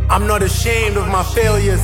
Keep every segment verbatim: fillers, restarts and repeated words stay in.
I'm not ashamed of my failures,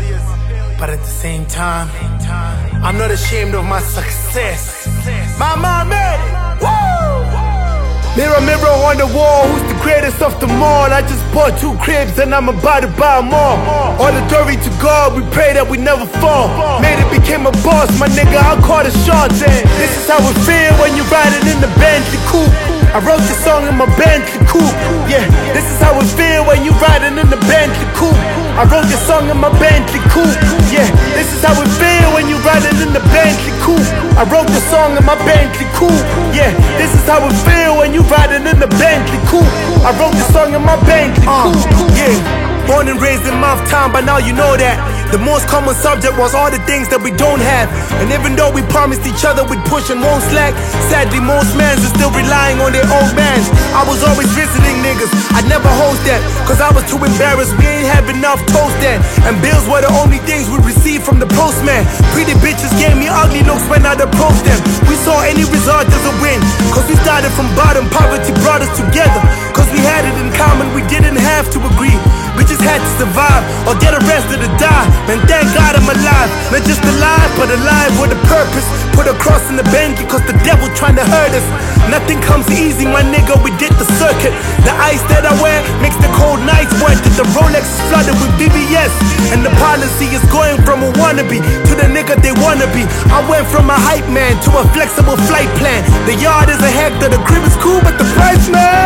but at the same time, I'm not ashamed of my success. My mom made it! Woo! Mirror, mirror on the wall, who's the greatest of them all? I just bought two cribs and I'm about to buy more. All the glory to God, we pray that we never fall. Made it, became a boss, my nigga, I call the shots. And this is how it feel when you're riding in the Bentley coupe. I wrote this song in my Bentley coupe. Yeah, this is how it feel when you riding in the Bentley coupe. I wrote this song in my Bentley coupe. Yeah, this is how it feel when you riding in the Bentley coupe. I wrote this song in my Bentley coupe. Yeah, this is how it feel when you riding in the Bentley coupe. I wrote this song in my Bentley coupe. Yeah, born and raised in Mouth Town, but now you know that the most common subject was all the things that we don't have. And even though we promised each other we'd push and won't slack, sadly most mans are still relying on their old mans. I was always visiting niggas, I'd never host that, cause I was too embarrassed, we ain't have enough toast then. And bills were the only things we received from the postman. Pretty bitches gave me ugly looks when I'd approach them. We saw any result as a win, cause we started from bottom, poverty brought us together. Cause we had it in common, we didn't have to agree. We just had to survive, or get arrested or die. Man, thank God I'm alive. Not just alive, but alive with a purpose. Put a cross in the Bentley, cause the devil trying to hurt us. Nothing comes easy, my nigga, we did the circuit. The ice that I wear makes the cold nights worth it. The Rolex is flooded with B B S, and the policy is going from a wannabe to the nigga they wanna be. I went from a hype man to a flexible flight plan. The yard is a hectare, the crib is cool, but the price,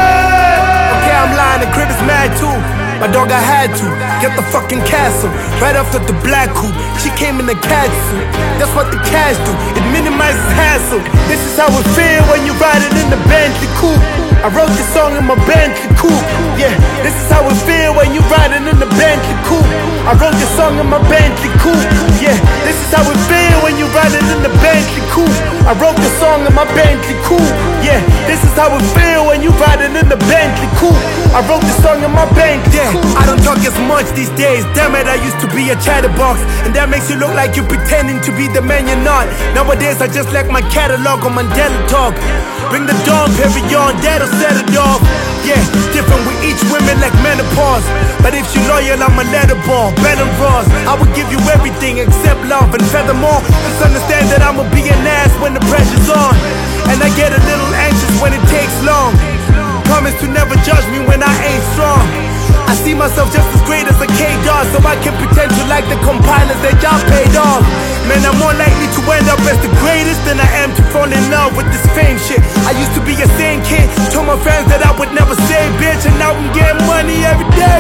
man. Okay, I'm lying, the crib is mad too. My dog, I had to get the fucking castle right after the black coupe. She came in the cat suit. That's what the cash do, it minimizes hassle. This is how it feel when you're riding in the Bentley coupe. I wrote this song in my Bentley coupe. Yeah, this is how it feel when you're riding in the Bentley coupe. I wrote this song in my Bentley coupe. Yeah, this is how it feel when you're riding in the Bentley coupe. I wrote this song in my Bentley coupe. Yeah, this is how it feel when you're riding in the Bentley coupe. I wrote this song in my Bentley. I don't talk as much these days, damn it, I used to be a chatterbox. And that makes you look like you're pretending to be the man you're not. Nowadays I just like my catalog on Mandela talk. Bring the dawn, Perignon, that'll set it off. Yeah, different with each woman like menopause. But if she loyal, I'm a letter ball, Ben and Ross. I would give you everything except love. And furthermore, just understand that I'ma be an ass when the pressure's on. And I get a little anxious when it takes long. Promise to never judge me when I ain't strong. I see myself just as great as a K-Dog, so I can pretend to like the compilers that y'all paid off. Man, I'm more likely to end up as the greatest than I am to fall in love with this fame shit. I used to be a sane kid, told my friends that I would never say bitch, and now I'm getting money every day,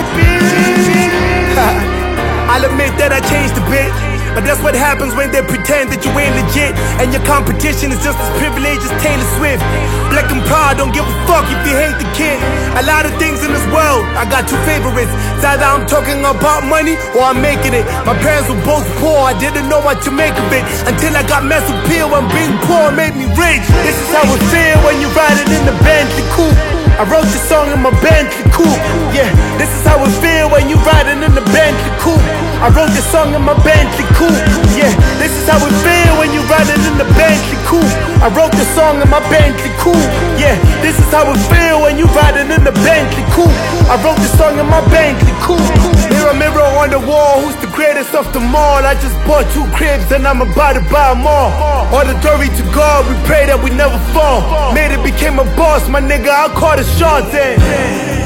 bitch. I'll admit that I changed a bit, but that's what happens when they pretend that you ain't legit. And your competition is just as privileged as Taylor Swift. Black and proud, don't give a fuck if you hate the kid. A lot of things in this world, I got two favorites. It's either I'm talking about money or I'm making it. My parents were both poor, I didn't know what to make of it, until I got messed with pill when being poor made me rich. This is how it feel when you're riding in the Bentley coupe. I wrote this song in my Bentley coupe. Yeah, this is how it feel when you're riding in the Bentley coupe. I wrote this song in my Bentley coupe. Yeah, this is how it feel when you're riding in the Bentley coupe. I wrote this song in my Bentley coupe. Yeah, this is how it feel when you're riding in the Bentley coupe. I wrote this song in my Bentley coupe. Mirror, mirror on the wall, who's the greatest of them all? I just bought two cribs and I'm about to buy more. All the glory to God, we pray that we never fall. Made it, became a boss, my nigga, I call the shots. And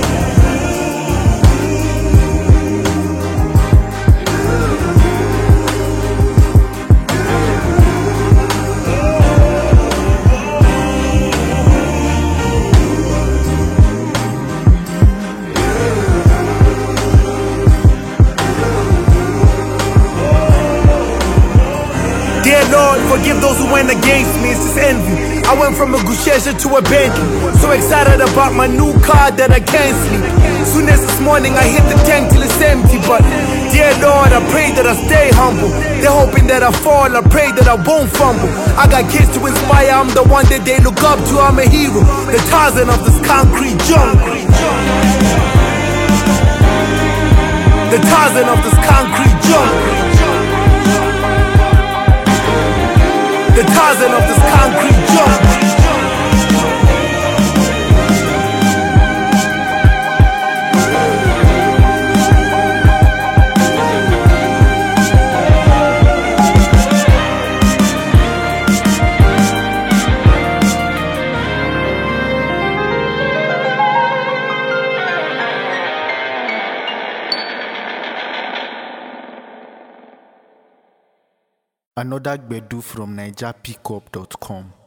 dear Lord, forgive those who went against me, it's just envy. I went from a Gushesha to a Bentley, so excited about my new car that I can't sleep. Soon as this morning I hit the tank till it's empty. But dear Lord, I pray that I stay humble. They're hoping that I fall, I pray that I won't fumble. I got kids to inspire, I'm the one that they look up to. I'm a hero, the Tarzan of this concrete jungle. The Tarzan of this concrete jungle. The Tarzan of this concrete jungle. Another Gbedu from Niger Pickup dot com.